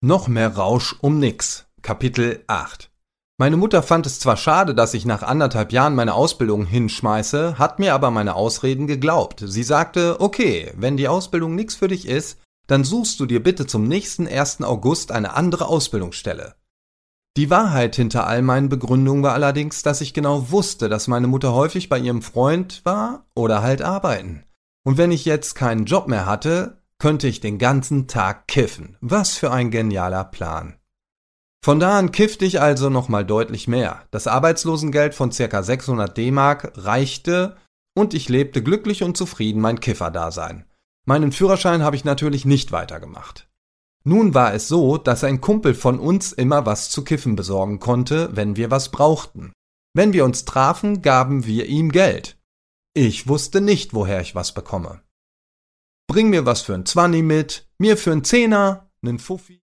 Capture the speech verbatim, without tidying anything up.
Noch mehr Rausch um nix. Kapitel acht. Meine Mutter fand es zwar schade, dass ich nach anderthalb Jahren meine Ausbildung hinschmeiße, hat mir aber meine Ausreden geglaubt. Sie sagte, okay, wenn die Ausbildung nix für dich ist, dann suchst du dir bitte zum nächsten ersten August eine andere Ausbildungsstelle. Die Wahrheit hinter all meinen Begründungen war allerdings, dass ich genau wusste, dass meine Mutter häufig bei ihrem Freund war oder halt arbeiten. Und wenn ich jetzt keinen Job mehr hatte, könnte ich den ganzen Tag kiffen. Was für ein genialer Plan. Von da an kiffte ich also nochmal deutlich mehr. Das Arbeitslosengeld von ca. sechshundert D-Mark reichte und ich lebte glücklich und zufrieden mein Kifferdasein. Meinen Führerschein habe ich natürlich nicht weitergemacht. Nun war es so, dass ein Kumpel von uns immer was zu kiffen besorgen konnte, wenn wir was brauchten. Wenn wir uns trafen, gaben wir ihm Geld. Ich wusste nicht, woher ich was bekomme. Bring mir was für ein Zwanni mit, mir für ein Zehner, nen Fuffi.